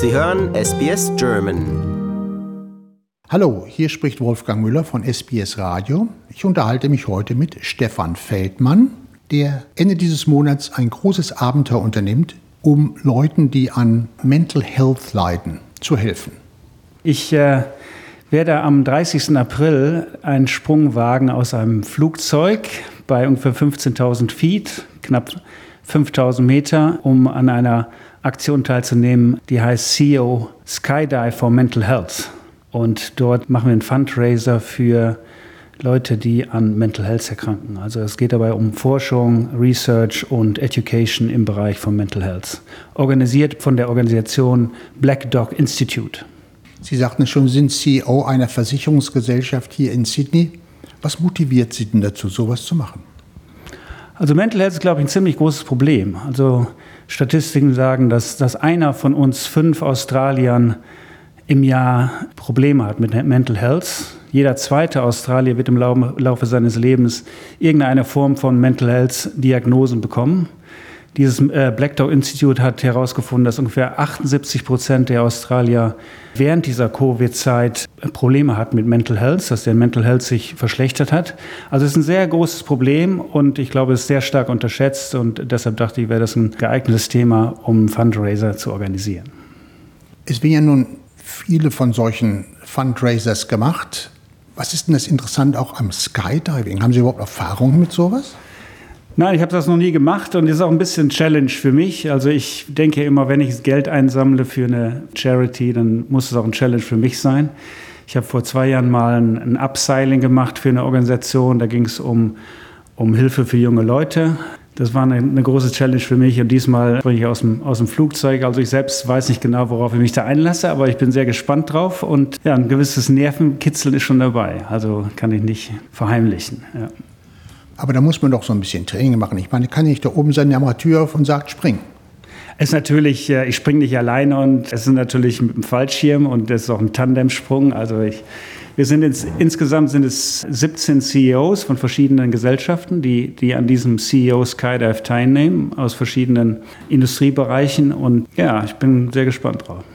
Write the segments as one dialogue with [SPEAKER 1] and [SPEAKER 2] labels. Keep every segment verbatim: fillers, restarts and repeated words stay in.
[SPEAKER 1] Sie hören S B S German.
[SPEAKER 2] Hallo, hier spricht Wolfgang Müller von S B S Radio. Ich unterhalte mich heute mit Stefan Feldmann, der Ende dieses Monats ein großes Abenteuer unternimmt, um Leuten, die an Mental Health leiden, zu helfen.
[SPEAKER 3] Ich äh, werde am dreißigsten April einen Sprung wagen aus einem Flugzeug bei ungefähr fünfzehntausend Feet, knapp fünftausend Meter, um an einer Aktion teilzunehmen, die heißt C E O Skydive for Mental Health. Und dort machen wir einen Fundraiser für Leute, die an Mental Health erkranken. Also es geht dabei um Forschung, Research und Education im Bereich von Mental Health. Organisiert von der Organisation Black Dog Institute.
[SPEAKER 2] Sie sagten schon, Sie sind C E O einer Versicherungsgesellschaft hier in Sydney. Was motiviert Sie denn dazu, sowas zu machen?
[SPEAKER 3] Also Mental Health ist, glaube ich, ein ziemlich großes Problem. Also Statistiken sagen, dass, dass einer von uns fünf Australiern im Jahr Probleme hat mit Mental Health. Jeder zweite Australier wird im Laufe seines Lebens irgendeine Form von Mental Health Diagnosen bekommen. Dieses Black Dog Institute hat herausgefunden, dass ungefähr achtundsiebzig Prozent der Australier während dieser Covid-Zeit Probleme hatten mit Mental Health, dass der Mental Health sich verschlechtert hat. Also es ist ein sehr großes Problem und ich glaube, es ist sehr stark unterschätzt und deshalb dachte ich, wäre das ein geeignetes Thema, um einen Fundraiser zu organisieren.
[SPEAKER 2] Es werden ja nun viele von solchen Fundraisers gemacht. Was ist denn das Interessante auch am Skydiving? Haben Sie überhaupt Erfahrungen mit sowas?
[SPEAKER 3] Nein, ich habe das noch nie gemacht und das ist auch ein bisschen Challenge für mich. Also ich denke immer, wenn ich Geld einsammle für eine Charity, dann muss es auch ein Challenge für mich sein. Ich habe vor zwei Jahren mal ein, ein Upseiling gemacht für eine Organisation. Da ging es um, um Hilfe für junge Leute. Das war eine, eine große Challenge für mich und diesmal springe ich aus dem, aus dem Flugzeug. Also ich selbst weiß nicht genau, worauf ich mich da einlasse, aber ich bin sehr gespannt drauf und ja, ein gewisses Nervenkitzeln ist schon dabei. Also kann ich nicht verheimlichen. Ja.
[SPEAKER 2] Aber da muss man doch so ein bisschen Training machen. Ich meine, kann nicht da oben sein Armatur auf und sagt, spring.
[SPEAKER 3] Es ist natürlich, ich springe nicht alleine und es ist natürlich mit dem Fallschirm und das ist auch ein Tandemsprung. Also ich, wir sind ins, insgesamt sind es siebzehn C E Os von verschiedenen Gesellschaften, die, die an diesem C E O Skydive teilnehmen, aus verschiedenen Industriebereichen. Und ja, ich bin sehr gespannt drauf.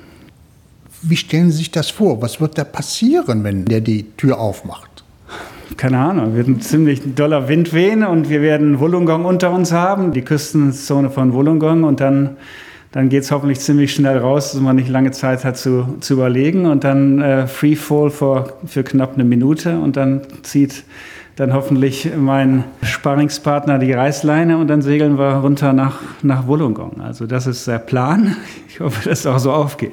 [SPEAKER 2] Wie stellen Sie sich das vor? Was wird da passieren, wenn der die Tür aufmacht?
[SPEAKER 3] Keine Ahnung, wird ein ziemlich doller Wind wehen und wir werden Wollongong unter uns haben, die Küstenzone von Wollongong und dann, dann geht es hoffentlich ziemlich schnell raus, dass man nicht lange Zeit hat zu, zu überlegen und dann äh, Freefall für, für knapp eine Minute und dann zieht dann hoffentlich mein Sparringspartner die Reißleine und dann segeln wir runter nach, nach Wollongong. Also das ist der Plan. Ich hoffe, dass es auch so aufgeht.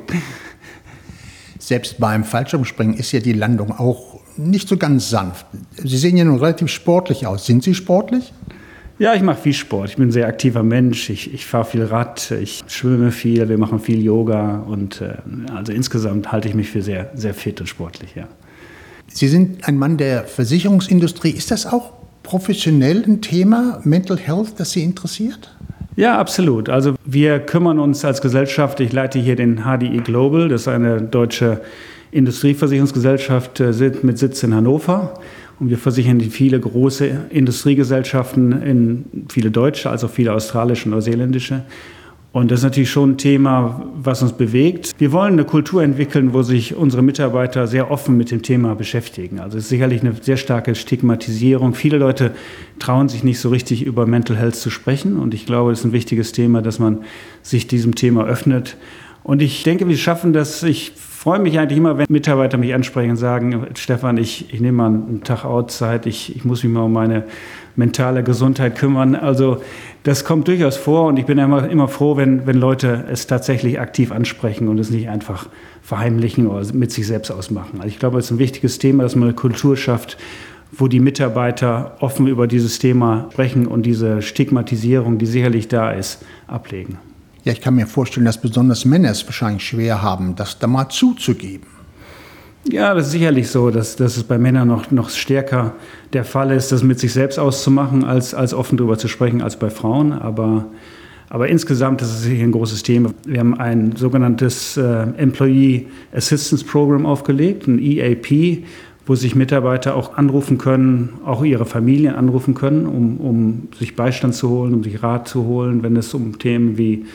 [SPEAKER 2] Selbst beim Fallschirmspringen ist ja die Landung auch nicht so ganz sanft. Sie sehen ja nun relativ sportlich aus. Sind Sie sportlich?
[SPEAKER 3] Ja, ich mache viel Sport. Ich bin ein sehr aktiver Mensch. Ich, ich fahre viel Rad, ich schwimme viel, wir machen viel Yoga. Und äh, also insgesamt halte ich mich für sehr, sehr fit und sportlich, ja.
[SPEAKER 2] Sie sind ein Mann der Versicherungsindustrie. Ist das auch professionell ein Thema, Mental Health, das Sie interessiert?
[SPEAKER 3] Ja, absolut. Also wir kümmern uns als Gesellschaft, ich leite hier den H D I Global, das ist eine deutsche Industrieversicherungsgesellschaft mit Sitz in Hannover. Und wir versichern viele große Industriegesellschaften, in viele deutsche, als auch viele australische und neuseeländische. Und das ist natürlich schon ein Thema, was uns bewegt. Wir wollen eine Kultur entwickeln, wo sich unsere Mitarbeiter sehr offen mit dem Thema beschäftigen. Also es ist sicherlich eine sehr starke Stigmatisierung. Viele Leute trauen sich nicht so richtig über Mental Health zu sprechen. Und ich glaube, es ist ein wichtiges Thema, dass man sich diesem Thema öffnet. Und ich denke, wir schaffen das. Ich freue mich eigentlich immer, wenn Mitarbeiter mich ansprechen und sagen, Stefan, ich, ich nehme mal einen Tag Auszeit, ich, ich muss mich mal um meine mentale Gesundheit kümmern. Also das kommt durchaus vor und ich bin immer, immer froh, wenn, wenn Leute es tatsächlich aktiv ansprechen und es nicht einfach verheimlichen oder mit sich selbst ausmachen. Also ich glaube, es ist ein wichtiges Thema, dass man eine Kultur schafft, wo die Mitarbeiter offen über dieses Thema sprechen und diese Stigmatisierung, die sicherlich da ist, ablegen.
[SPEAKER 2] Ja, ich kann mir vorstellen, dass besonders Männer es wahrscheinlich schwer haben, das da mal zuzugeben.
[SPEAKER 3] Ja, das ist sicherlich so, dass, dass es bei Männern noch, noch stärker der Fall ist, das mit sich selbst auszumachen, als, als offen darüber zu sprechen, als bei Frauen. Aber, aber insgesamt ist es sicher ein großes Thema. Wir haben ein sogenanntes äh, Employee Assistance Program aufgelegt, ein E A P, wo sich Mitarbeiter auch anrufen können, auch ihre Familien anrufen können, um, um sich Beistand zu holen, um sich Rat zu holen, wenn es um Themen wie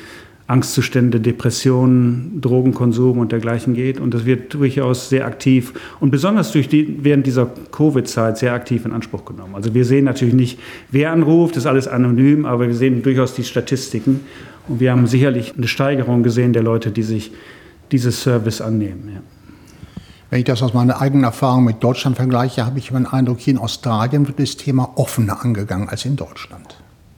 [SPEAKER 3] Angstzustände, Depressionen, Drogenkonsum und dergleichen geht. Und das wird durchaus sehr aktiv und besonders durch die, während dieser Covid-Zeit sehr aktiv in Anspruch genommen. Also wir sehen natürlich nicht, wer anruft, das ist alles anonym, aber wir sehen durchaus die Statistiken. Und wir haben sicherlich eine Steigerung gesehen der Leute, die sich dieses Service annehmen. Ja.
[SPEAKER 2] Wenn ich das aus meiner eigenen Erfahrung mit Deutschland vergleiche, habe ich den Eindruck, hier in Australien wird das Thema offener angegangen als in Deutschland.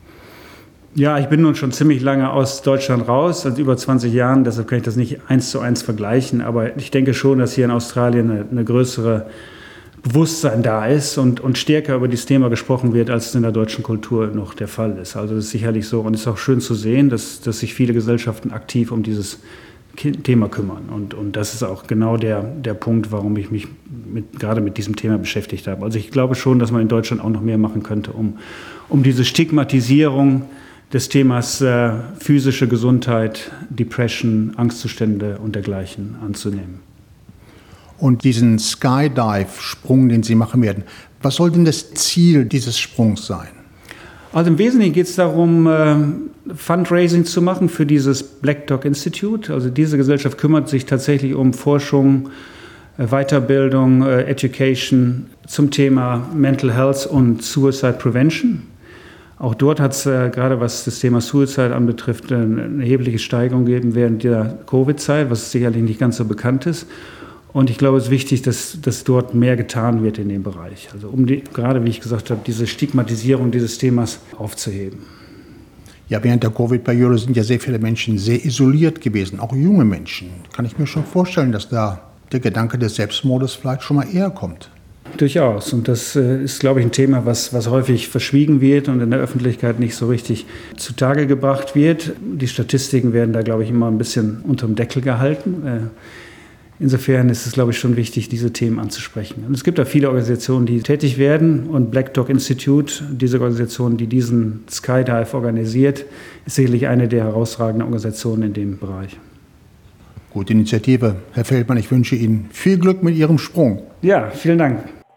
[SPEAKER 3] Ja, ich bin nun schon ziemlich lange aus Deutschland raus, seit über zwanzig Jahren, deshalb kann ich das nicht eins zu eins vergleichen, aber ich denke schon, dass hier in Australien eine, eine größere Bewusstsein da ist und, und stärker über dieses Thema gesprochen wird, als es in der deutschen Kultur noch der Fall ist. Also das ist sicherlich so und es ist auch schön zu sehen, dass, dass sich viele Gesellschaften aktiv um dieses Thema kümmern und, und das ist auch genau der, der Punkt, warum ich mich mit, gerade mit diesem Thema beschäftigt habe. Also ich glaube schon, dass man in Deutschland auch noch mehr machen könnte, um, um diese Stigmatisierung des Themas äh, physische Gesundheit, Depression, Angstzustände und dergleichen anzunehmen.
[SPEAKER 2] Und diesen Skydive-Sprung, den Sie machen werden, was soll denn das Ziel dieses Sprungs sein?
[SPEAKER 3] Also im Wesentlichen geht es darum, äh, Fundraising zu machen für dieses Black Dog Institute. Also diese Gesellschaft kümmert sich tatsächlich um Forschung, äh, Weiterbildung, äh, Education zum Thema Mental Health und Suicide Prevention. Auch dort hat es äh, gerade was das Thema Suicide anbetrifft äh, eine erhebliche Steigerung gegeben während der Covid-Zeit, was sicherlich nicht ganz so bekannt ist. Und ich glaube, es ist wichtig, dass, dass dort mehr getan wird in dem Bereich. Also um die, gerade, wie ich gesagt habe, diese Stigmatisierung dieses Themas aufzuheben.
[SPEAKER 2] Ja, während der Covid-Periode sind ja sehr viele Menschen sehr isoliert gewesen, auch junge Menschen. Kann ich mir schon vorstellen, dass da der Gedanke des Selbstmordes vielleicht schon mal eher kommt.
[SPEAKER 3] Durchaus. Und das äh, ist, glaube ich, ein Thema, was, was häufig verschwiegen wird und in der Öffentlichkeit nicht so richtig zutage gebracht wird. Die Statistiken werden da, glaube ich, immer ein bisschen unterm Deckel gehalten. Äh, insofern ist es, glaube ich, schon wichtig, diese Themen anzusprechen. Und es gibt da viele Organisationen, die tätig werden. Und Black Dog Institute, diese Organisation, die diesen Skydive organisiert, ist sicherlich eine der herausragenden Organisationen in dem Bereich.
[SPEAKER 2] Gute Initiative. Herr Feldmann, ich wünsche Ihnen viel Glück mit Ihrem Sprung.
[SPEAKER 3] Ja, vielen Dank.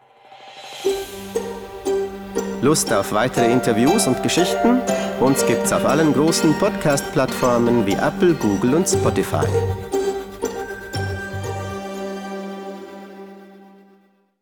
[SPEAKER 1] Lust auf weitere Interviews und Geschichten? Uns gibt's auf allen großen Podcast-Plattformen wie Apple, Google und Spotify.